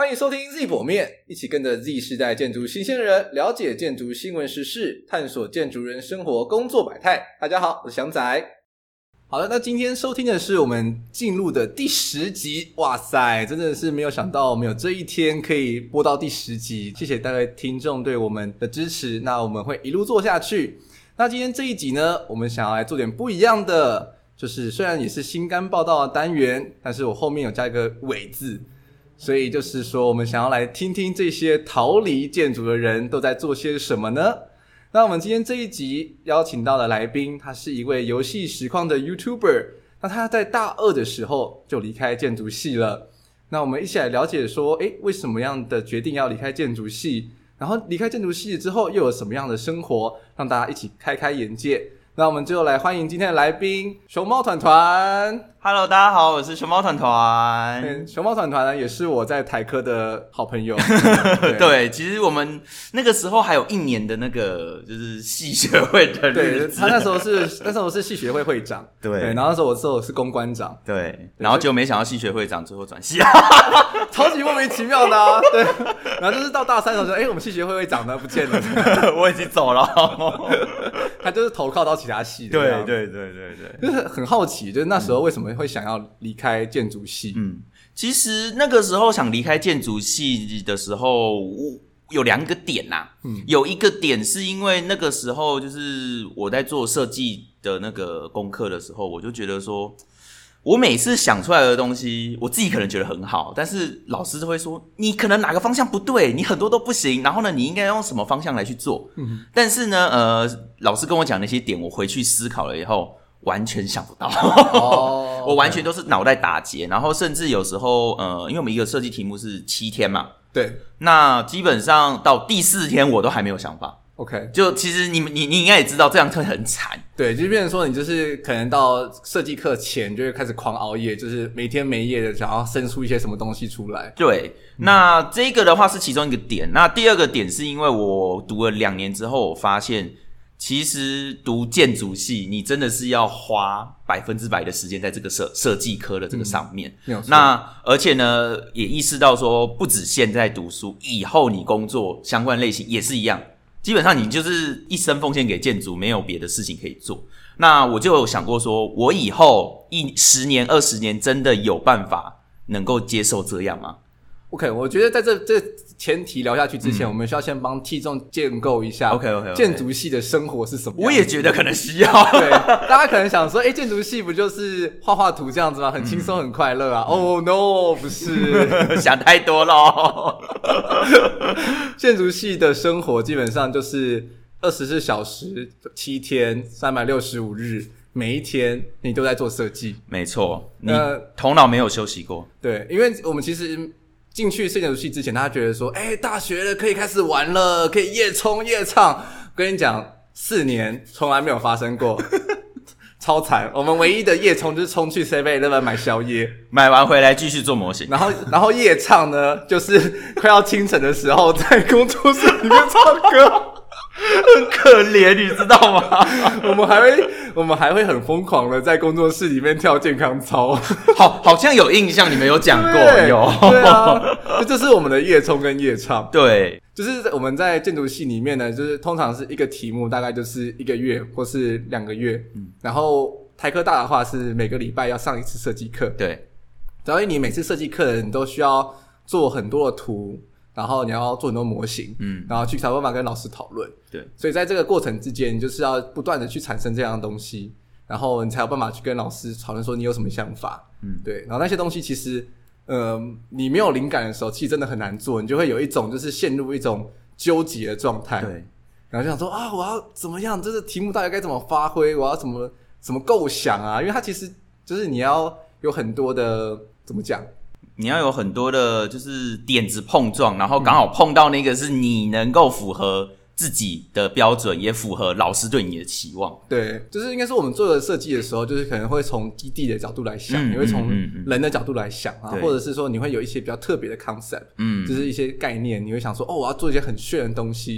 欢迎收听 Z 剖面，一起跟着 Z 世代建筑新鲜人了解建筑新闻时事，探索建筑人生活工作百态。大家好，我是翔仔。好了，那今天收听的是我们进入的第10集。哇塞，真的是没有想到我们有这一天可以播到第10集，谢谢各位听众对我们的支持，那我们会一路做下去。那今天这一集呢，我们想要来做点不一样的，就是虽然也是新肝报道的单元，但是我后面有加一个伪字，所以就是说我们想要来听听这些逃离建筑的人都在做些什么呢？那我们今天这一集邀请到的来宾，他是一位游戏实况的 YouTuber， 那他在大2的时候就离开建筑系了。那我们一起来了解说，为什么样的决定要离开建筑系，然后离开建筑系之后又有什么样的生活，让大家一起开开眼界。那我们就来欢迎今天的来宾熊猫团团。 Hello， 大家好，我是熊猫团团。 熊猫团团呢，也是我在台科的好朋友。 对，其实我们那个时候还有1年的那个就是系学会的日子。 对，他那时候是系学会会长。对，然后那时候我是公关长。 对，然后就没想到系学会长最后转系， 超级莫名其妙的啊。对，然后就是到大3的时候说，我们系学会长呢不见了， 我已经走了。 他就是投靠到其他系的。 对， 就是很好奇，就是那时候为什么会想要离开建筑系？ 其实那个时候想离开建筑系的时候，有2个点呐。有一个点是因为那个时候就是我在做设计的那个功课的时候，我就觉得说，我每次想出来的东西，我自己可能觉得很好，但是老师就会说，你可能哪个方向不对，你很多都不行，然后呢，你应该用什么方向来去做。但是呢，老师跟我讲那些点，我回去思考了以后，完全想不到。我完全都是脑袋打结，然后甚至有时候因为我们一个设计题目是7天嘛， 对， 那基本上到第4天我都还没有想法。 OK， 就其实你应该也知道，这样会很惨。 对，就变成说你就是可能到设计课前就会开始狂熬夜，就是没天没夜的想要生出一些什么东西出来。 对，那这个的话是其中一个点。那第2个点是因为我读了2年之后，我发现其实读建筑系，你真的是要花100%的时间在这个设计科的这个上面。那而且呢，也意识到说，不止现在读书，以后你工作相关类型也是一样。基本上你就是一生奉献给建筑，没有别的事情可以做。那我就有想过说，我以后10年、20年真的有办法能够接受这样吗？ OK， 我觉得在这前提聊下去之前，我们需要先帮听众建构一下 OK 建筑系的生活是什么样子。 我也觉得可能需要。 对，大家可能想说，建筑系不就是画画图这样子吗？很轻松很快乐啊。Oh no， 不是。 想太多了。 建筑系的生活基本上就是24小时7天365日，每一天你都在做设计。 没错，你头脑没有休息过。 对，因为我们其实进去建筑系之前，他觉得说，大学了可以开始玩了，可以夜冲夜唱。我跟你讲，4年从来没有发生过。超惨，我们唯一的夜冲就是冲去 7-Eleven 买宵夜， 买完回来继续做模型。 然后夜唱呢，就是快要清晨的时候在工作室里面唱歌。 很可怜，你知道吗？ 我们还会很疯狂的在工作室里面跳健康操。 好像有印象，你们有讲过。 对啊，这是我们的夜冲跟夜唱。 对， 就是我们在建筑系里面呢，就是通常是一个题目大概就是1个月或是2个月。然后台科大的话是每个礼拜要上1次设计课。 对， 然后你每次设计课你都需要做很多的图，然后你要做很多模型，然后去想办法跟老师讨论。 对， 所以在这个过程之间，你就是要不断的去产生这样的东西，然后你才有办法去跟老师讨论说你有什么想法。对，然后那些东西其实你没有灵感的时候，其实真的很难做，你就会有一种就是陷入一种纠结的状态。对，然后就想说我要怎么样，这个题目到底该怎么发挥，我要怎么构想啊？因为它其实就是你要有很多的怎么讲。 你要有很多的就是点子碰撞，然后刚好碰到那个是你能够符合自己的标准，也符合老师对你的期望。 对，就是应该是我们做的设计的时候，就是可能会从基地的角度来想，你会从人的角度来想啊，或者是说你会有一些比较特别的 concept，就是一些概念，你会想说我要做一些很炫的东西，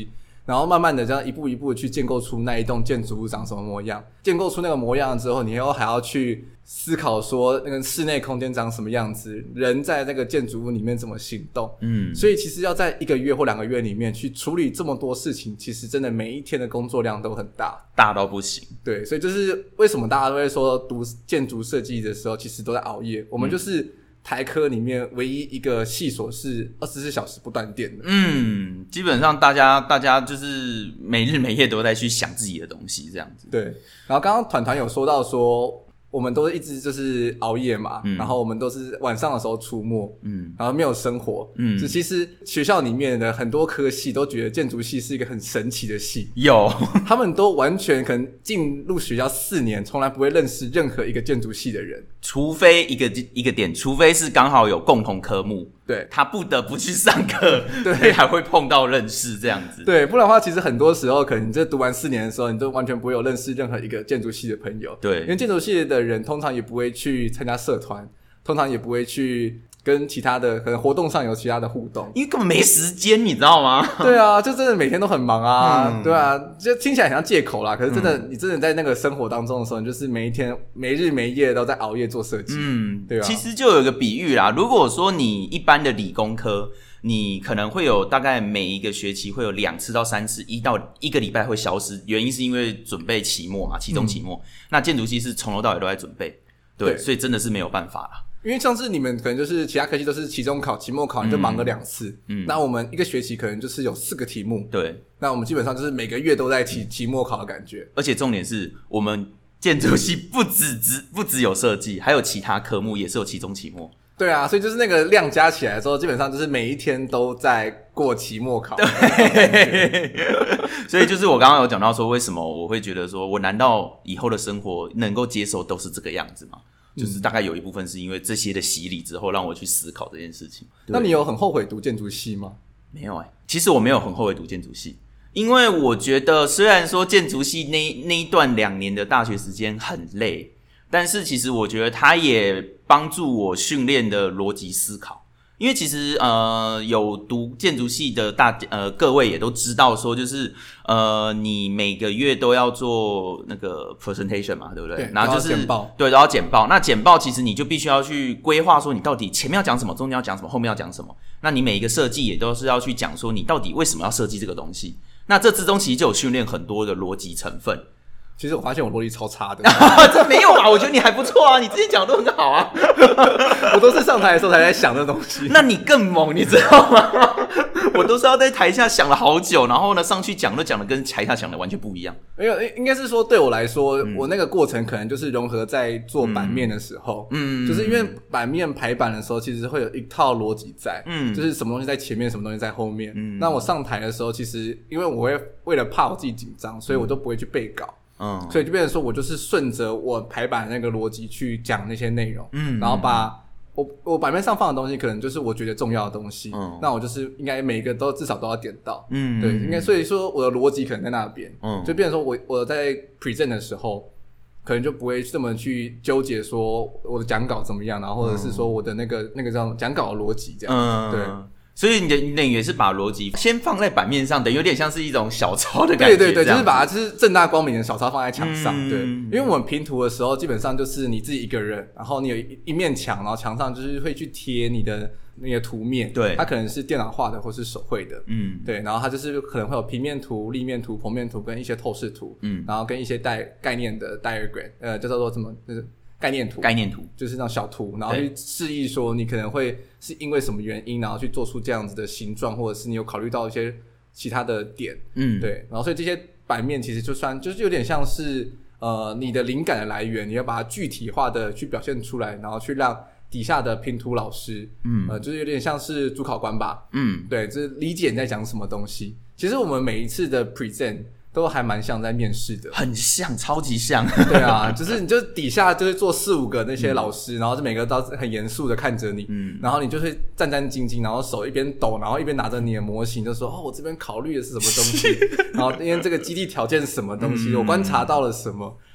然后慢慢的这样一步一步的去建构出那一栋建筑物长什么模样，建构出那个模样之后，你以后还要去思考说那个室内空间长什么样子，人在那个建筑物里面怎么行动。所以其实要在1个月或2个月里面去处理这么多事情，其实真的每一天的工作量都很大， 大到不行。 对，所以就是为什么大家都会说读建筑设计的时候其实都在熬夜，我们就是台科里面唯一一个系所是24小时不断电的。 基本上大家就是每日每夜都在去想自己的东西这样子。 对，然后刚刚团有说到说我们都一直就是熬夜嘛，然后我们都是晚上的时候出没，然后没有生活，就其实学校里面的很多科系都觉得建筑系是一个很神奇的系，他们都完全可能进入学校4年，从来不会认识任何一个建筑系的人， 除非一个点，除非是刚好有共同科目， 对， 他不得不去上课，对，还会碰到认识这样子， 对，不然的话，其实很多时候可能你这读完4年的时候，你都完全不会有认识任何一个建筑系的朋友， 对， 因为建筑系的人通常也不会去参加社团，通常也不会去跟其他的可能活动上有其他的互动， 因为根本没时间，你知道吗？ 对啊，就真的每天都很忙啊，对啊，就听起来很像借口啦，可是真的，你真的在那个生活当中的时候，你就是每一天没日没夜都在熬夜做设计，对啊。其实就有一个比喻啦，如果说你一般的理工科，你可能会有大概每一个学期会有2次到3次，1到1个礼拜会消失，原因是因为准备期末嘛，期中期末。那建筑系是从头到尾都在准备，对，所以真的是没有办法啦。 因为像是你们可能就是其他科系都是期中考、期末考，你就忙个2次。那我们一个学期可能就是有4个题目。 对， 那我们基本上就是每个月都在期末考的感觉。 而且重点是我们建筑系不只有设计，还有其他科目也是有期中、期末。 对啊，所以就是那个量加起来之后，基本上就是每一天都在过期末考。 对，所以就是我刚刚有讲到说，为什么我会觉得说，我难道以后的生活能够接受都是这个样子吗？就是大概有一部分是因为这些的洗礼之后，让我去思考这件事情。 那你有很后悔读建筑系吗？ 没有其实我没有很后悔读建筑系，因为我觉得虽然说建筑系那一段2年的大学时间很累，但是其实我觉得它也帮助我训练的逻辑思考。因为其实有读建筑系的各位也都知道说，就是你每个月都要做那个 presentation 嘛，对不对？ 对， 然后就是简报， 对，都要简报。那简报其实你就必须要去规划说，你到底前面要讲什么，中间要讲什么，后面要讲什么。那你每一个设计也都是要去讲说，你到底为什么要设计这个东西。那这之中其实就有训练很多的逻辑成分。 其实我发现我逻辑超差的。 这没有啊，我觉得你还不错啊，你之前讲的都很好啊。 我都是上台的时候才在想这东西。 那你更猛，你知道吗？我都是要在台下想了好久，然后呢上去讲，都讲的跟台下讲的完全不一样。 没有，应该是说对我来说，我那个过程可能就是融合在做版面的时候，就是因为版面排版的时候，其实会有一套逻辑在，就是什么东西在前面，什么东西在后面。那我上台的时候，其实因为我会为了怕我自己紧张，所以我都不会去背稿。所以就变成说我就是顺着我排版的那个逻辑去讲那些内容，然后把我版面上放的东西可能就是我觉得重要的东西，那我就是应该每一个都至少都要点到，对，应该所以说我的逻辑可能在那边，就变成说我在 present 的时候可能就不会这么去纠结说我的讲稿怎么样，然后或者是说我的那个叫讲稿的逻辑这样，对。 所以你等于也是把逻辑先放在版面上，等于有点像是一种小抄的感觉。 对，就是把它就是正大光明的小抄放在墙上。对，因为我们拼图的时候，基本上就是你自己一个人，然后你有一面墙，然后墙上就是会去贴你的那个图面。对，它可能是电脑画的或是手绘的。对，然后它就是可能会有平面图、立面图、剖面图跟一些透视图。然后跟一些概念的 diagram， 叫做什么？就是概念图就是那种小图，然后去示意说你可能会是因为什么原因，然后去做出这样子的形状，或者是你有考虑到一些其他的点，对，然后所以这些版面其实就是有点像是你的灵感的来源，你要把它具体化的去表现出来，然后去让底下的拼图老师，就是有点像是主考官吧，对，就是理解你在讲什么东西。其实我们每一次的 present都还蛮像在面试的， 很像，超级像。 对啊，就是你就底下就是坐4-5个那些老师，然后就每个都很严肃的看着你，然后你就会战战兢兢，然后手一边抖，然后一边拿着你的模型，就说我这边考虑的是什么东西，然后因为这个基地条件是什么东西，我观察到了什么，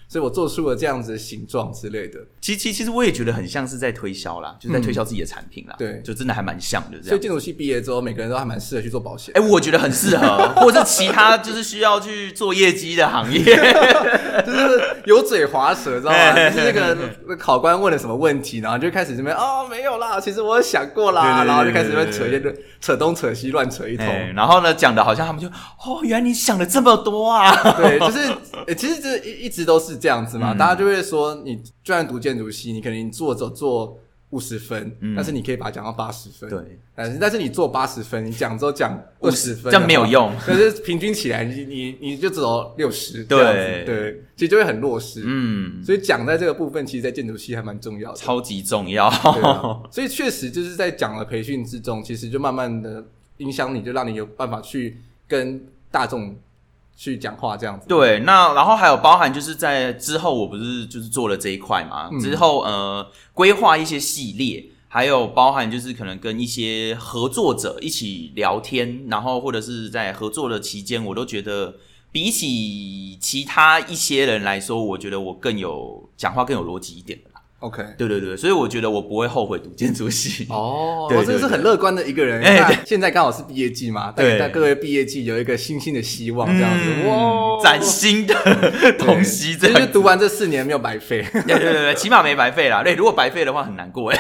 所以我做出了这样子的形状之类的。 其实我也觉得很像是在推销啦，就是在推销自己的产品啦。 对， 就真的还蛮像的这样。 所以建筑系毕业之后，每个人都还蛮适合去做保险。 我觉得很适合，或者其他就是需要去做业绩的行业， 就是油嘴滑舌，知道吗？就是那个考官问了什么问题，然后就开始这边没有啦，其实我有想过啦，然后就开始扯东扯西，乱扯一通。 然后呢，讲的好像他们就原来你想的这么多啊。 对，就是其实这一直都是这样子嘛，大家就会说，你就算读建筑系，你可能做50分，但是你可以把它讲到80分。对，但是你做80分，你讲之后讲20分， 这样没有用。 可是平均起来，你就只有60这样子。对，其实就会很弱势。所以讲在这个部分，其实在建筑系还蛮重要的， 超级重要。 所以确实就是在讲的培训之中，其实就慢慢的影响你，就让你有办法去跟大众去讲话这样子。 对，那然后还有包含就是在之后我不是就是做了这一块嘛，之后规划一些系列，还有包含就是可能跟一些合作者一起聊天，然后或者是在合作的期间，我都觉得比起其他一些人来说，我觉得我讲话更有逻辑一点的啦。 OK， 对，所以我觉得我不会后悔读建筑系。 对，这是很乐观的一个人。那现在刚好是毕业季嘛，对，各位毕业季有一个新的希望，这样子，哇， 崭新的东西，这样就是读完这4年没有白费。 对，起码没白费啦。对，如果白费的话很难过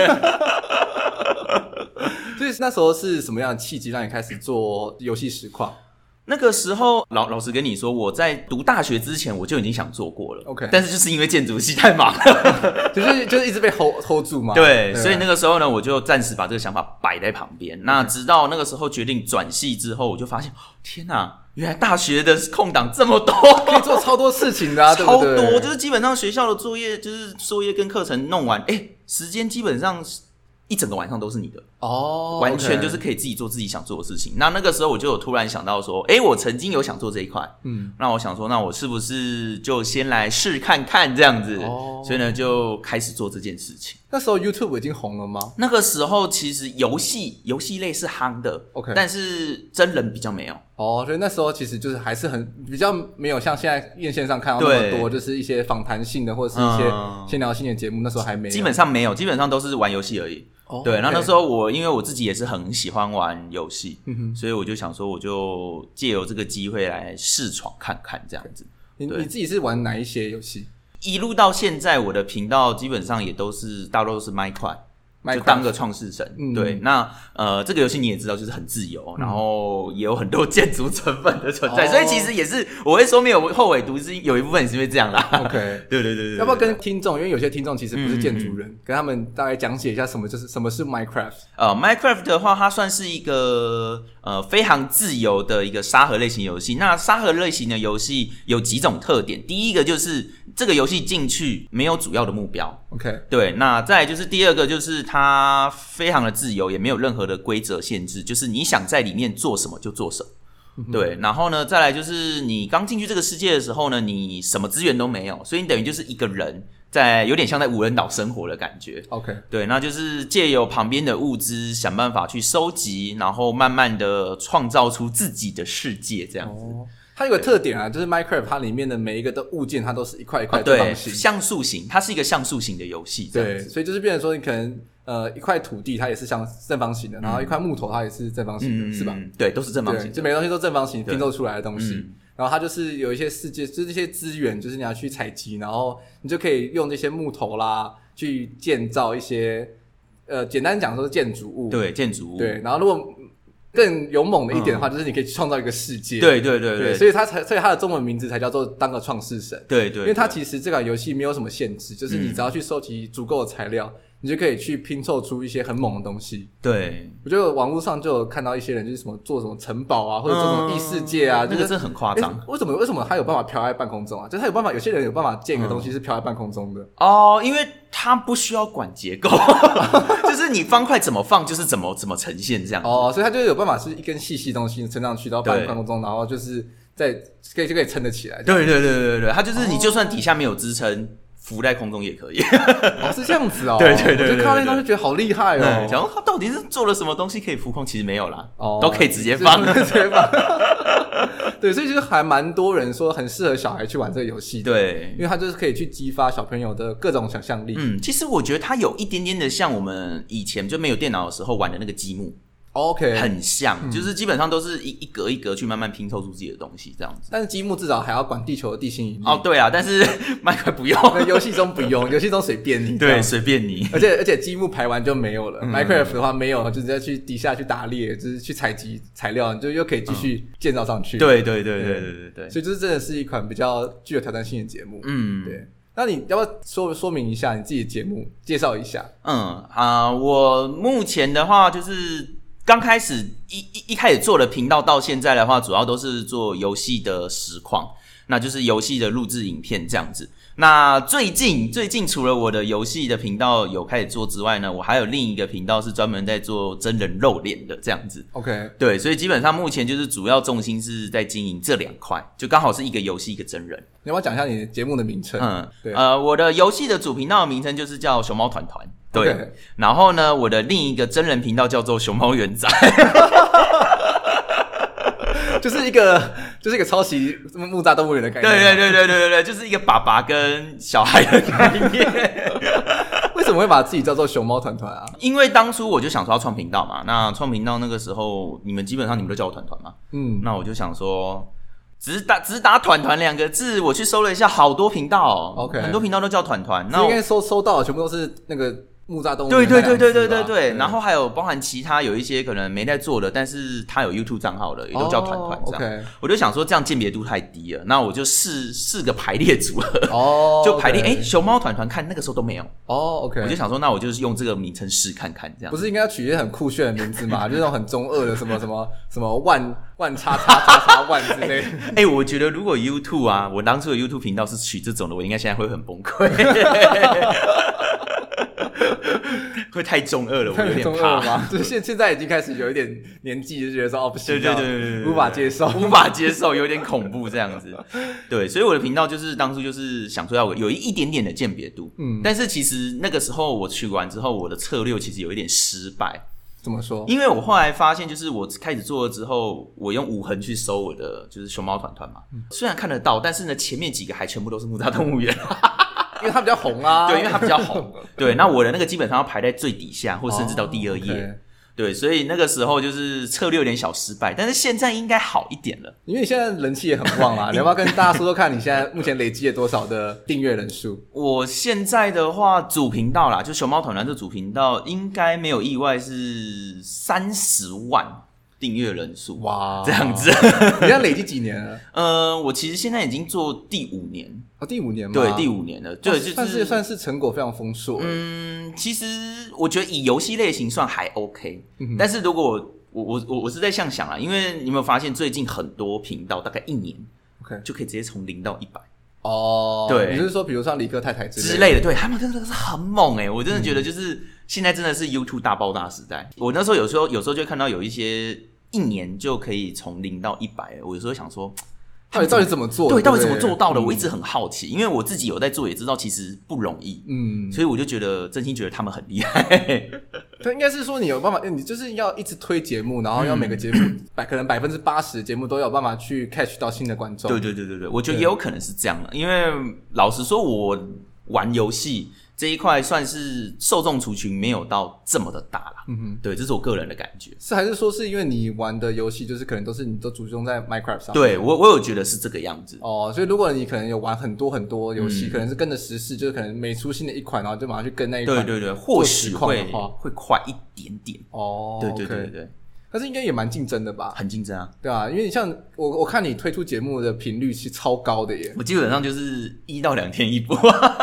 所以那时候是什么样的契机让你开始做游戏实况？ 那个时候老实跟你说，我在读大学之前我就已经想做过了。OK， 但是就是因为建筑系太忙了， 就是一直被 hold 住嘛。 对，所以那个时候呢，我就暂时把这个想法摆在旁边。那直到那个时候决定转系之后，我就发现，天哪！原来大学的空档这么多， 可以做超多事情的啊，对不对？ 超多，就是基本上学校的作业，就是作业跟课程弄完，时间基本上一整个晚上都是你的完全就是可以自己做自己想做的事情。那个时候我就有突然想到说，我曾经有想做这一块，那我想说，那我是不是就先来试看看这样子？所以呢，就开始做这件事情。 那时候 YouTube 已经红了吗？ 那个时候其实游戏类是夯的 ，OK， 但是真人比较没有。 所以那时候其实就是还是比较没有像现在院线上看到那么多，就是一些访谈性的或者是一些闲聊性的节目，那时候还没有， 基本上没有，基本上都是玩游戏而已。对，那时候因为我自己也是很喜欢玩游戏，所以我就想说，我就借由这个机会来试闯看看这样子。 你自己是玩哪一些游戏？ 一路到现在，我的频道基本上也大多都是 Minecraft。就当个创世神，对，那这个游戏你也知道，就是很自由，然后也有很多建筑成分的存在，所以其实也是我会说没有后悔读，是有一部分也是因为这样啦。 OK， 对， 要不要跟听众，因为有些听众其实不是建筑人，跟他们大概讲解一下什么是 Minecraft？ Minecraft 的话，它算是一个非常自由的一个沙盒类型游戏。那沙盒类型的游戏有几种特点，第一个就是这个游戏进去没有主要的目标 ，OK， 对，那再来就是第二个就是它非常的自由，也没有任何的规则限制，就是你想在里面做什么就做什么。对，然后呢，再来就是你刚进去这个世界的时候呢，你什么资源都没有，所以你等于就是一个人有点像在无人岛生活的感觉。 OK， 对，那就是借由旁边的物资想办法去收集，然后慢慢的创造出自己的世界这样子。 它有个特点啊，就是 Minecraft 它里面的每一个的物件，它都是一块一块正方形， 对，像素型，它是一个像素型的游戏。 对，所以就是变成说，你可能一块土地它也是像正方形的，然后一块木头它也是正方形的，是吧？ 对，都是正方形的， 就每个东西都正方形拼凑出来的东西。然后它就是有一些世界，就是这些资源，就是你要去采集，然后你就可以用这些木头啦去建造一些简单讲说是建筑物。 对，建筑物。 对，然后如果更勇猛的一点的话，就是你可以创造一个世界。 对， 所以它的中文名字才叫做当个创世神。 对， 因为它其实这款游戏没有什么限制，就是你只要去收集足够的材料，你就可以去拼凑出一些很猛的东西。 对， 我觉得网络上就有看到一些人就是做什么城堡啊，或者做什么异世界啊， 那个真的很夸张。 为什么他有办法飘在半空中啊？就是他有办法，有些人有办法建一个东西是飘在半空中的。 因为他不需要管结构，就是你方块怎么放，就是怎么呈现这样。 所以他就有办法是一根细东西撑上去到半空中，然后就是就可以撑得起来。 对，它就是你就算底下没有支撑。浮在空中也可以。 是这样子哦。 对， 我就看到那东西觉得好厉害哦。 想说他到底是做了什么东西可以浮空，其实没有啦，都可以直接放。 对，所以就是还蛮多人说很适合小孩去玩这个游戏的， 对， 因为它就是可以去激发小朋友的各种想象力。 其实我觉得它有一点点的像我们以前就没有电脑的时候玩的那个积木。 OK， 很像，就是基本上都是一格一格去慢慢拼凑出自己的东西这样子。 但是积木至少还要管地球的地心引力。 哦，对啊，但是Minecraft 不用， 游戏中不用，游戏中随便你。 对，随便你。 而且积木排完就没有了。Minecraft 的话没有，就是要去底下去打猎，就是去采集材料，你就又可以继续建造上去。 对。 所以就是真的是一款比较具有挑战性的节目。对。那你要不要说明一下你自己的节目，介绍一下？ 我目前的话就是刚开始一开始做的频道到现在的话，主要都是做游戏的实况，那就是游戏的录制影片这样子。那最近除了我的游戏的频道有开始做之外呢，我还有另一个频道是专门在做真人露脸的这样子。 OK， 对，所以基本上目前就是主要重心是在经营这2块，就刚好是一个游戏一个真人。 你要不要讲一下你的节目的名称？ 对，我的游戏的主频道的名称就是叫熊猫团团。对， okay. 然后呢，我的另一个真人频道叫做熊猫元仔。 就是一个抄袭木栅动物园的概念。 对，就是一个爸爸跟小孩的概念。 为什么会把自己叫做熊猫团团啊？ 因为当初我就想说要创频道嘛，那创频道那个时候你们基本上都叫我团团嘛，那我就想说只打团团2个字，我去搜了一下，好多频道，OK， 很多频道都叫团团，那应该搜到的全部都是那个木栅动物园。 对，然后还有包含其他有一些可能没在做的，但是他有 YouTube 账号的，也都叫团团这样。Okay. 我就想说这样鉴别度太低了，那我就试个排列组合，就排列熊猫团团看那个时候都没有 OK， 我就想说那我就是用这个名称试看看这样。 不是应该要取一些很酷炫的名字吗？就是那种很中二的什么万叉叉叉叉万之类的。 我觉得如果 YouTube 啊，我当初的 YouTube 频道是取这种的，我应该现在会很崩溃。会太中二了，我有点怕吗？就是现在已经开始有一点年纪，就觉得说不行， 对， 无法接受， 有点恐怖这样子。对，所以我的频道就是当初就是想说要有一点点的鉴别度，但是其实那个时候我去完之后，我的策略其实有一点失败。 怎么说？ 因为我后来发现，就是我开始做了之后，我用5横去搜我的就是熊猫团团嘛，虽然看得到，但是呢前面几个还全部都是木栅动物园。 因为它比较红啊， 对，因为它比较红。对，那我的那个基本上要排在最底下，或甚至到第2页。 Okay. 对，所以那个时候就是策略有点小失败，但是现在应该好一点了， 因为你现在人气也很旺啦。你要不要跟大家说说看，你现在目前累积了多少的订阅人数？ 我现在的话，主频道啦，就熊猫团团这主频道，应该没有意外是30万。订阅人数哇， 这样子， 你现在累积几年了？ 我其实现在已经做第5年， 第5年吗？ 对，第5年了，对，就是算是成果非常丰硕。 其实我觉得以游戏类型算还 OK，但是如果我是在想啊，因为你有没有发现最近很多频道大概1年，OK 就可以直接从0到100。对， 你是说比如像理科太太之类的，对，他们真的是很猛我真的觉得就是现在真的是 YouTube 大爆炸时代。我那时候有时候就会看到有一些1年就可以从0到100，我有时候想说到底怎么做的？ 对，到底怎么做到的？我一直很好奇，因为我自己有在做，也知道其实不容易。所以我就真心觉得他们很厉害。 对，应该是说你有办法，你就是要一直推节目，然后要每个节目可能80%的节目都有办法去 catch 到新的观众。 对，我觉得也有可能是这样的，因为老实说，我玩游戏这一块算是受众族群没有到这么的大啦。对，这是我个人的感觉。 是还是说是因为你玩的游戏就是可能你都集中在 Minecraft 上面？ 对，我有觉得是这个样子。 所以如果你可能有玩很多游戏，可能是跟着时事，就是可能每出新的一款，然后就马上去跟那一款。 对，或许会快一点点。对。 但是应该也蛮竞争的吧？ 很竞争啊， 对啊，因为你像我看你推出节目的频率是超高的耶。 我基本上就是1到2天一播。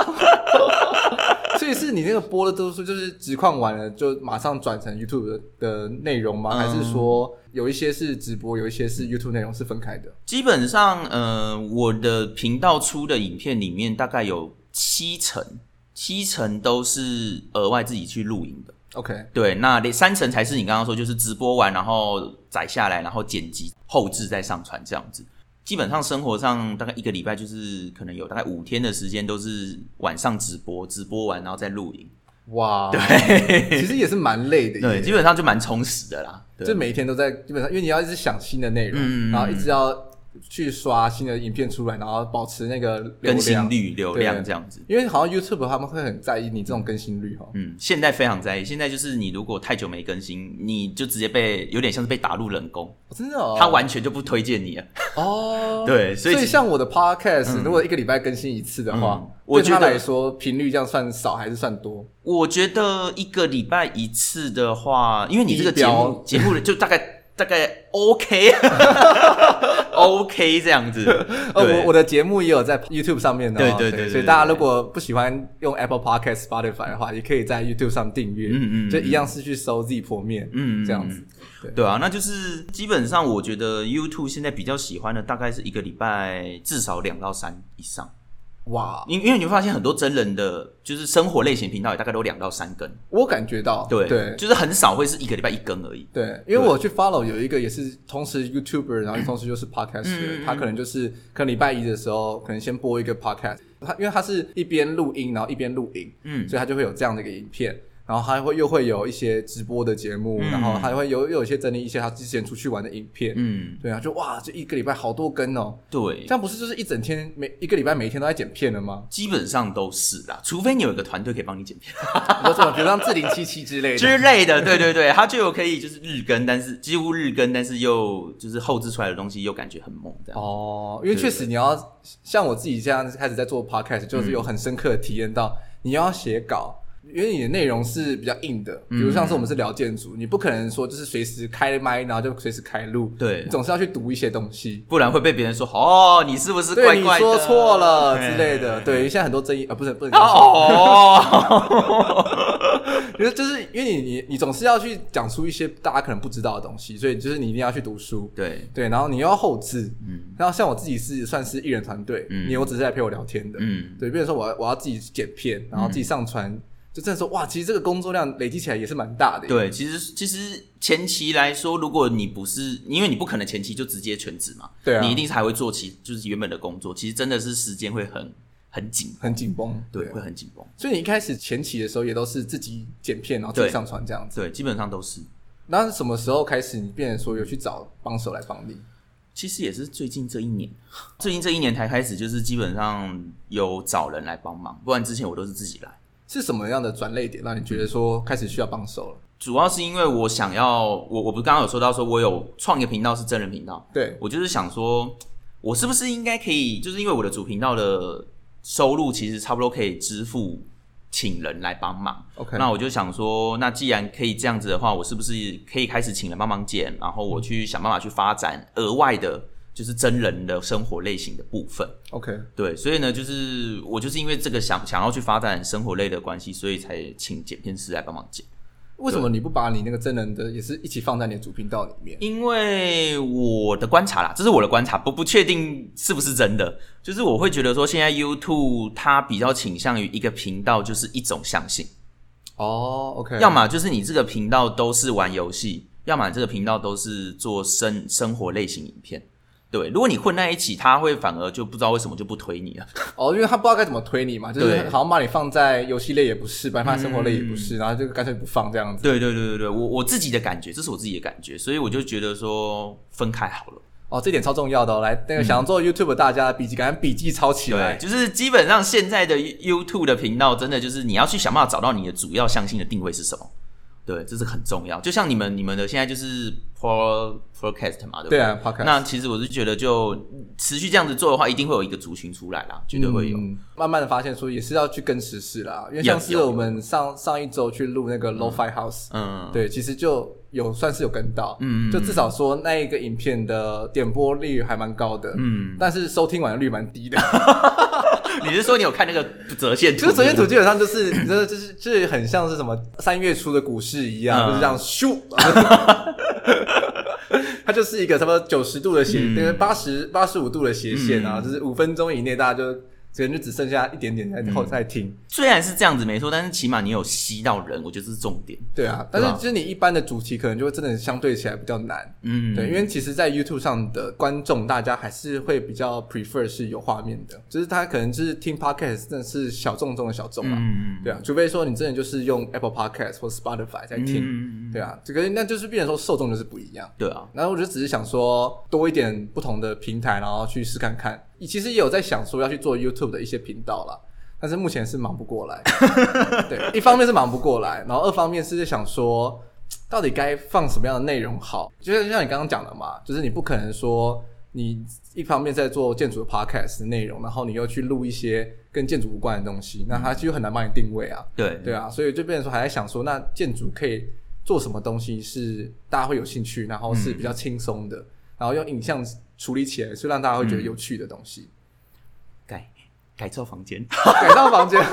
所以是你那个播的都是就是实况完了就马上转成 YouTube 的内容吗？还是说有一些是直播，有一些是 YouTube 内容是分开的？ 基本上我的频道出的影片里面大概有7成都是额外自己去录影的。 OK， 对，那3成才是你刚刚说就是直播完然后载下来，然后剪辑后制再上传这样子。基本上生活上大概1个礼拜就是可能有大概5天的时间都是晚上直播完然后再录影。 哇， 对， 其实也是蛮累的耶。 对，基本上就蛮充实的啦。 就每一天都在基本上，因为你要一直想新的内容，然后一直要去刷新的影片出来，然后保持那个更新率、流量这样子。 因为好像 YouTube 他们会很在意你这种更新率现在非常在意。现在就是你如果太久没更新，你就直接有点像是被打入冷宫。 真的他完全就不推荐你了。对，所以像我的 Podcast，如果一个礼拜更新一次的话，对他来说频率这样算少还是算多？ 我觉得一个礼拜一次的话，因为你这个节目就大概OK 这样子。 我的节目也有在 YouTube 上面的。 对， 所以大家如果不喜欢用 Apple Podcast、Spotify 的话，也可以在 YouTube 上订阅。就一样是去搜 Z 破面。这样子。 对啊，那就是基本上我觉得 YouTube 现在比较喜欢的大概是一个礼拜至少2到3以上。 哇， 因为你会发现很多真人的就是生活类型频道也大概都2到3更， 我感觉到，对， 就是很少会是一个礼拜1更而已。 对，因为我去 follow 有一个也是同时 YouTuber， 然后同时就是 Podcaster，他可能礼拜一的时候可能先播一个 Podcast， 因为他是一边录音然后一边录影，所以他就会有这样的一个影片。然后又会有一些直播的节目，然后还会又有一些整理一些他之前出去玩的影片，对啊，就哇，这一个礼拜好多更哦。 对， 这样不是就是一整天一个礼拜每一天都在剪片了吗？ 基本上都是啦，除非你有一个团队可以帮你剪片， 比如像4077之类的，对，他就有可以就是日更，但是几乎日更，但是又就是后置出来的东西又感觉很猛这样。 因为确实你要像我自己这样开始在做 podcast， 就是有很深刻的体验到，你要写稿。因为你的内容是比较硬的，比如像是我们是聊建筑，你不可能说就是随时开麦然后就随时开录， 对， 你总是要去读一些东西， 不然会被别人说你是不是怪怪的， 对，你说错了之类的。对，现在很多争议不能就是因为你总是要去讲出一些大家可能不知道的东西，所以就是你一定要去读书，对，然后你又要后制，然后像我自己是算是艺人团队，我只是来陪我聊天的，对，比如说我要自己剪片，然后自己上传。就真的说哇，其实这个工作量累积起来也是蛮大的。 对，其实前期来说，如果你不是因为你不可能前期就直接全职嘛，对啊，你一定是还会做就是原本的工作，其实真的是时间会很紧绷，对，会很紧绷。 所以你一开始前期的时候也都是自己剪片，然后自己上传这样子。 对，基本上都是。 那是什么时候开始你变成说有去找帮手来帮你？ 其实也是最近这一年才开始，就是基本上有找人来帮忙，不然之前我都是自己来。 是什么样的转捩点让你觉得说开始需要帮手了？ 主要是因为我想要，我不是刚刚有说到说我有创一个频道是真人频道， 对， 我就是想说，我是不是应该可以，就是因为我的主频道的收入其实差不多可以支付请人来帮忙。 OK， 那我就想说，那既然可以这样子的话，我是不是可以开始请人帮忙剪，然后我去想办法去发展额外的。就是真人的生活类型的部分 ，OK， 对，所以呢，就是我就是因为这个想要去发展生活类的关系，所以才请剪片师来帮忙剪。 为什么你不把你那个真人的也是一起放在你的主频道里面？ 因为我的观察啦，这是我的观察，不确定是不是真的。就是我会觉得说，现在 YouTube 它比较倾向于一个频道就是一种向性。 OK， 要么就是你这个频道都是玩游戏，要么这个频道都是做生活类型影片。对，如果你混在一起，他会反而就不知道为什么就不推你了。 因为他不知道该怎么推你嘛，就是好像把你放在游戏类也不是，把你放在生活类也不是，然后就干脆不放这样子。 对，我自己的感觉，这是我自己的感觉，所以我就觉得说分开好了。 这点超重要的来，那个想要做 YouTube 大家的笔记，赶紧笔记抄起来。 对，就是基本上现在的 YouTube 的频道，真的就是你要去想办法找到你的主要向性的定位是什么。对，这是很重要。就像你们的现在就是 podcast 嘛，对不对？ 对啊 ，podcast。 那其实我是觉得，就持续这样子做的话，一定会有一个族群出来啦，绝对会有。 慢慢的发现说，也是要去跟时事啦，因为像是我们上一周去录那个 Lo-Fi House，对，其实就算是有跟到，就至少说那一个影片的点播率还蛮高的，但是收听完率蛮低的。 你是说你有看那个折线图？ 就是折线图基本上就是很像是什么3月初的股市一样，就是这样咻，它就是一个差不多90度的斜，85度的斜线啊，就是5分钟以内大家就可能就只剩下一点点在听。 虽然是这样子没错，但是起码你有吸到人，我觉得这是重点。 对啊，但是就是你一般的主题可能就会真的相对起来比较难。对，因为其实在 YouTube 上的观众大家还是会比较 prefer 是有画面的，就是他可能就是听 podcast 真的是小众中的小众啦。对啊，除非说你真的就是用 Apple Podcast 或 Spotify 在听。对啊，这个那就是变成说受众就是不一样。 对啊， 然后我就只是想说多一点不同的平台，然后去试看看。其实也有在想说要去做 YouTube 的一些频道啦，但是目前是忙不过来。对，一方面是忙不过来，然后二方面是想说到底该放什么样的内容好。就像你刚刚讲的嘛，就是你不可能说你一方面在做建筑的 podcast 的内容，然后你又去录一些跟建筑无关的东西，那它就很难帮你定位啊。对啊，所以就变成说还在想说，那建筑可以做什么东西是大家会有兴趣，然后是比较轻松的，然后用影像处理起来是让大家会觉得有趣的东西。 改造房间改造房间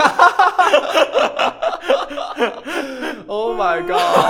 Oh my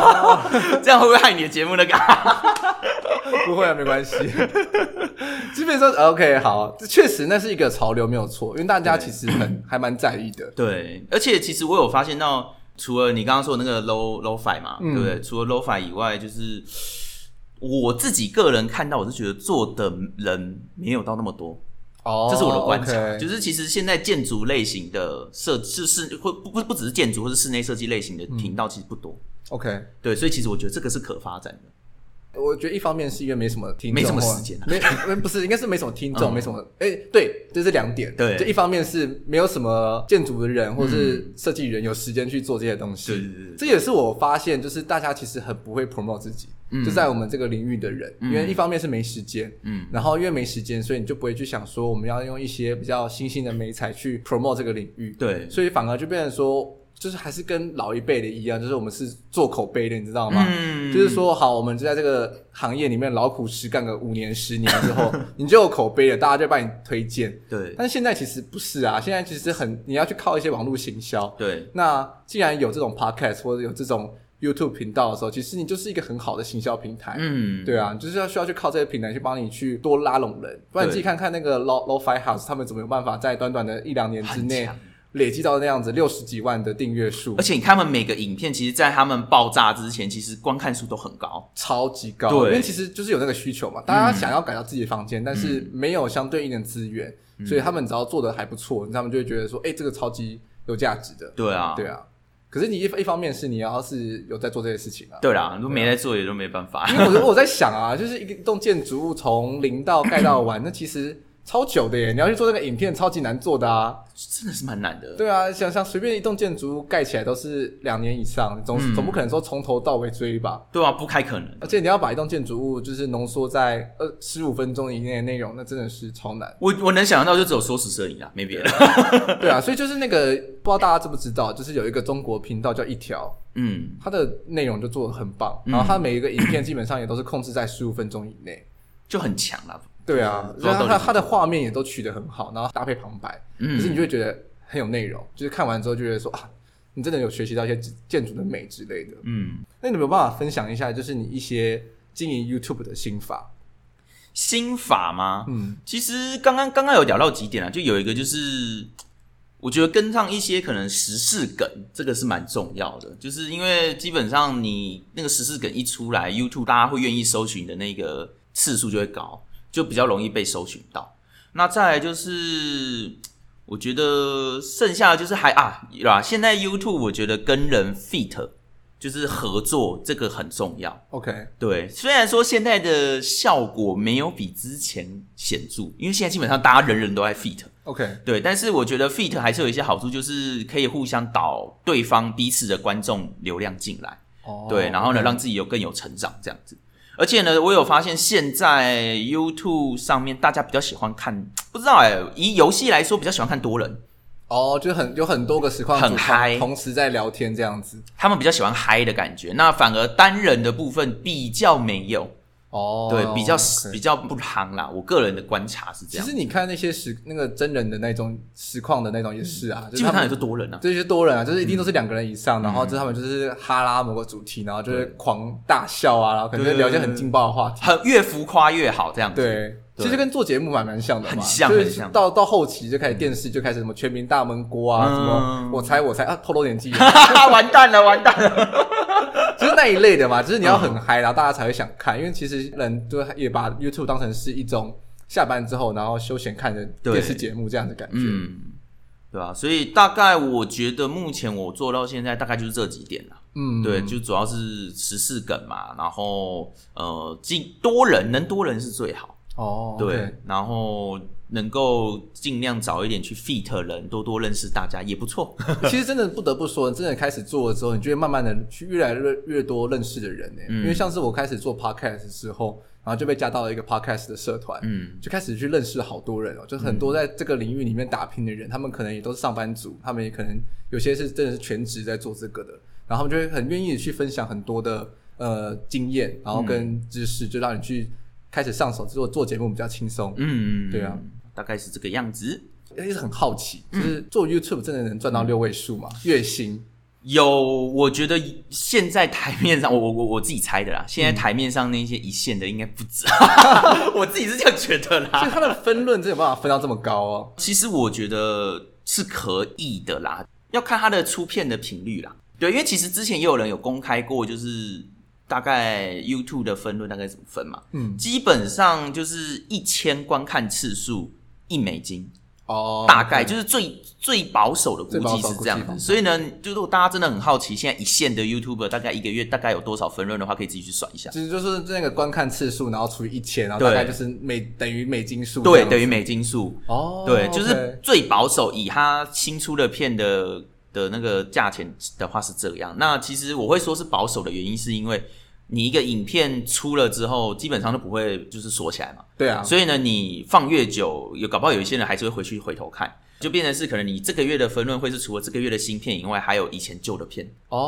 god 这样会不会害你的节目那个不会啊，没关系基本上 OK 好，确实那是一个潮流没有错，因为大家其实还蛮在意的。 对，而且其实我有发现到，除了你刚刚说的那个 lo-fi 嘛，对不对？除了 lo-fi 以外，就是我自己个人看到，我是觉得做的人没有到那么多。这是我的观察，就是其实现在建筑类型的不只是建筑或是室内设计类型的频道其实不多。 OK， 对，所以其实我觉得这个是可发展的。 我觉得一方面是因为没什么听众， 没什么时间不是，应该是没什么听众，没什么对，这是两点。 对， 就一方面是没有什么建筑的人或是设计人有时间去做这些东西。 对， 这也是我发现，就是大家其实很不会 promote 自己。就在我们这个领域的人，因为一方面是没时间，然后因为没时间，所以你就不会去想说我们要用一些比较新兴的媒材去 promote 这个领域。 对， 所以反而就变成说，就是还是跟老一辈的一样，就是我们是做口碑的，你知道吗？就是说好，我们就在这个行业里面劳苦实干个5年10年之后，你就有口碑了，大家就帮你推荐。 对， 但是现在其实不是啊，现在其实你要去靠一些网络行销。 对， 那既然有这种 podcast 或者有这种YouTube 频道的时候，其实你就是一个很好的行销平台。对啊，你就是需要去靠这些平台去帮你去多拉拢人，不然你自己看看那个 Lo-Fi House 他们怎么有办法在短短的1-2年之内累积到那样子60几万的订阅数。 而且你看他们每个影片，其实在他们爆炸之前，其实观看数都很高， 超级高。因为其实就是有那个需求嘛，大家想要改造自己的房间，但是没有相对应的资源，所以他们只要做的还不错，他们就会觉得说这个超级有价值的。对啊。可是你一方面是你要是有在做这些事情啊， 对啦，如果没在做也就没办法。 因为我在想啊，就是一栋建筑物从零到盖到完，那其实超久的耶！你要去做那个影片，超级难做的啊， 真的是蛮难的。 对啊，想随便一栋建筑物盖起来都是2年以上，总不可能说从头到尾追吧？ 对啊，不太可能。 而且你要把一栋建筑物就是浓缩在15分钟以内的内容，那真的是超难。 我能想象到就只有缩时摄影啊，没别的。 对啊，所以就是那个不知道大家知不知道，就是有一个中国频道叫一条，它的内容就做得很棒，然后它每一个影片基本上也都是控制在15分钟以内， 就很强啦。 对啊，它的画面也都取得很好，然后搭配旁白，可是你就会觉得很有内容，就是看完之后就觉得说啊，你真的有学习到一些建筑的美之类的。那你有没有办法分享一下，就是你一些经营 YouTube 的心法？ 心法吗？其实刚刚有聊到几点啊，就有一个就是我觉得跟上一些可能时事梗，这个是蛮重要的，就是因为基本上你那个时事梗一出来 ，YouTube 大家会愿意搜寻的那个次数就会高，就比较容易被搜寻到。那再来就是我觉得剩下的就是现在 YouTube 我觉得跟人 feat 就是合作，这个很重要。 OK， 对，虽然说现在的效果没有比之前显著，因为现在基本上大家人人都在 feat。OK， 对，但是我觉得 feat 还是有一些好处，就是可以互相导对方彼此的观众流量进来。对，然后呢，让自己更有成长这样子。而且呢，我有发现现在 YouTube 上面大家比较喜欢看，不知道以游戏来说比较喜欢看多人。 就有很多个实况很嗨， 同时在聊天这样子， 他们比较喜欢嗨的感觉。那反而单人的部分比较没有， 对，比较不夯啦。我个人的观察是这样。 其实你看那些那个真人的那种实况的那种也是啊， 基本上也是多人啊， 这些多人啊，就是一定都是2个人以上，然后他们就是哈拉某个主题，然后就是狂大笑啊，然后可能聊一些很劲爆的话题， 越浮夸越好这样子。 对。其实跟做节目蛮像的嘛， 很像， 就是到后期就开始电视就开始什么全民大闷锅啊，什么我猜啊，透露年纪， 完蛋了， 就是那一类的嘛，就是你要很嗨，然后大家才会想看，因为其实人就也把 YouTube 当成是一种下班之后然后休闲看的电视节目这样的感觉， 对啊，所以大概我觉得目前我做到现在大概就是这几点啦。对，就主要是时事梗嘛，然后能多人是最好。对， okay. 然后能够尽量早一点去 fit 人，多认识大家也不错。 其实真的不得不说，真的开始做了之后，你就会慢慢的去越来越多认识的人因为像是我开始做 podcast 的时候，然后就被加到了一个 podcast 的社团，就开始去认识好多人就很多在这个领域里面打拼的人，他们可能也都是上班族，他们也可能有些是真的是全职在做这个的，然后他们就会很愿意去分享很多的经验，然后跟知识，就让你去开始上手做节目比较轻松。对啊， 大概是这个样子。 一直很好奇，就是做 YouTube 真的能赚到6位数吗？月薪？ 我觉得现在台面上，我自己猜的啦。现在台面上那些一线的应该不止，我自己是这样觉得啦。 所以他的分论真有办法分到这么高哦？ 其实我觉得是可以的啦，要看他的出片的频率啦。对，因为其实之前也有人有公开过，就是大概 YouTube 的分论大概怎么分嘛？基本上就是1000观看次数$1。大概就是最保守的估计是这样子。所以呢，就如果大家真的很好奇，现在一线的 YouTuber 大概一个月大概有多少分润的话，可以自己去算一下。 其实就是那个观看次数，然后除以1000，然后大概就是等于美金数。 对，等于美金数。对，就是 okay. 最保守，以他新出的片的那个价钱的话是这样。那其实我会说是保守的原因，是因为你一个影片出了之后，基本上都不会就是锁起来嘛。 对啊。所以呢，你放越久，搞不好有一些人还是会回头看，就变成是可能你这个月的分论会是除了这个月的新片以外，还有以前旧的片。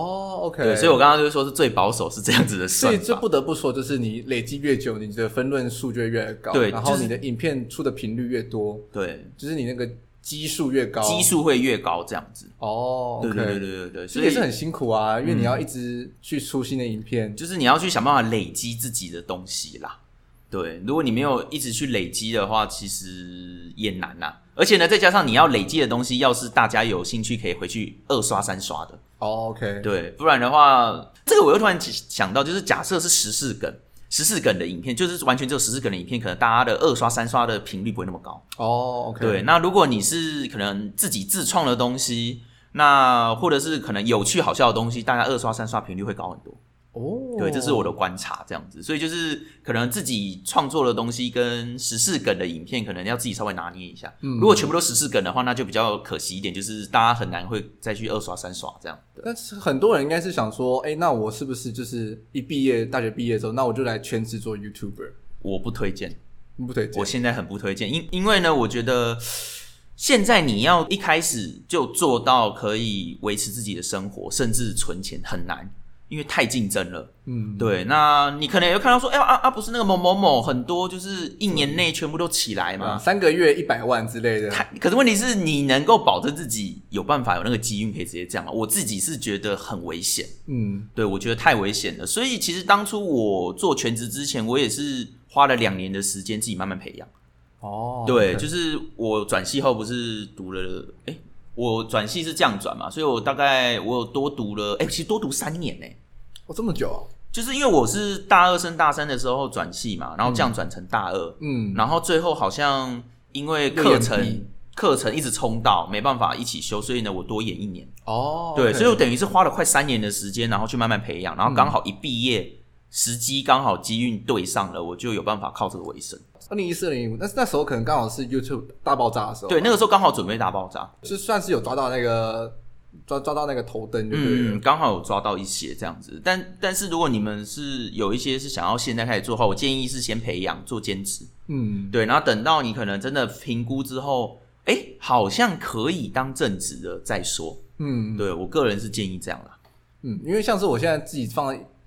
OK。 对，所以我刚刚就是说是最保守是这样子的算法。 所以这不得不说，就是你累积越久，你的分论数就会越高。 对， 然后你的影片出的频率越多。 对， 就是你那个基数越高， 基数会越高这样子。 okay. 对， 所以也是很辛苦啊，因为你要一直去出新的影片， 就是你要去想办法累积自己的东西啦。对，如果你没有一直去累积的话，其实也难啦。而且呢，再加上你要累积的东西，要是大家有兴趣，可以回去2刷3刷的。 OK。 对，不然的话，这个我又突然想到，就是假设是时事梗的影片，就是完全只有时事梗的影片，可能大家的2刷3刷的频率不会那么高。 OK。 对，那如果你是可能自己自创的东西，那或者是可能有趣好笑的东西，大家2刷3刷频率会高很多。对，这是我的观察，这样子。所以就是可能自己创作的东西跟时事梗的影片，可能要自己稍微拿捏一下。如果全部都时事梗的话，那就比较可惜一点，就是大家很难会再去2刷3刷这样。 但是很多人应该是想说，那我是不是就是大学毕业之后，那我就来全职做 YouTuber？ 我不推荐。 不推荐。 我现在很不推荐，因为呢，我觉得现在你要一开始就做到可以维持自己的生活，甚至存钱很难。因为太竞争了。对，那你可能也会看到说，不是那个某某某很多就是1年内全部都起来嘛 ，3个月100万之类的。 可是问题是你能够保证自己有办法有那个机运可以直接这样吗？我自己是觉得很危险。对，我觉得太危险了。所以其实当初我做全职之前，我也是花了2年的时间自己慢慢培养。对，就是我转系后不是读了我转系是这样转嘛，所以我有多读了其实多读3年这么久啊？ 就是因为我是大2升大3的时候转系嘛，然后这样转成大2，然后最后好像因为课程一直冲到没办法一起修，所以呢我多演1年。对，所以我等于是花了快3年的时间，然后去慢慢培养，然后刚好一毕业，时机刚好机运对上了，我就有办法靠这个为生。 2014、2015，那时候可能刚好是 YouTube 大爆炸的时候。 对，那个时候刚好准备大爆炸， 就算是有抓到那个头灯就对了。 刚好有抓到一些这样子。但是如果你们是有一些是想要现在开始做的话，我建议是先培养做兼职。对，然后等到你可能真的评估之后，好像可以当正职了再说。对，我个人是建议这样啦。 因为像是我现在自己放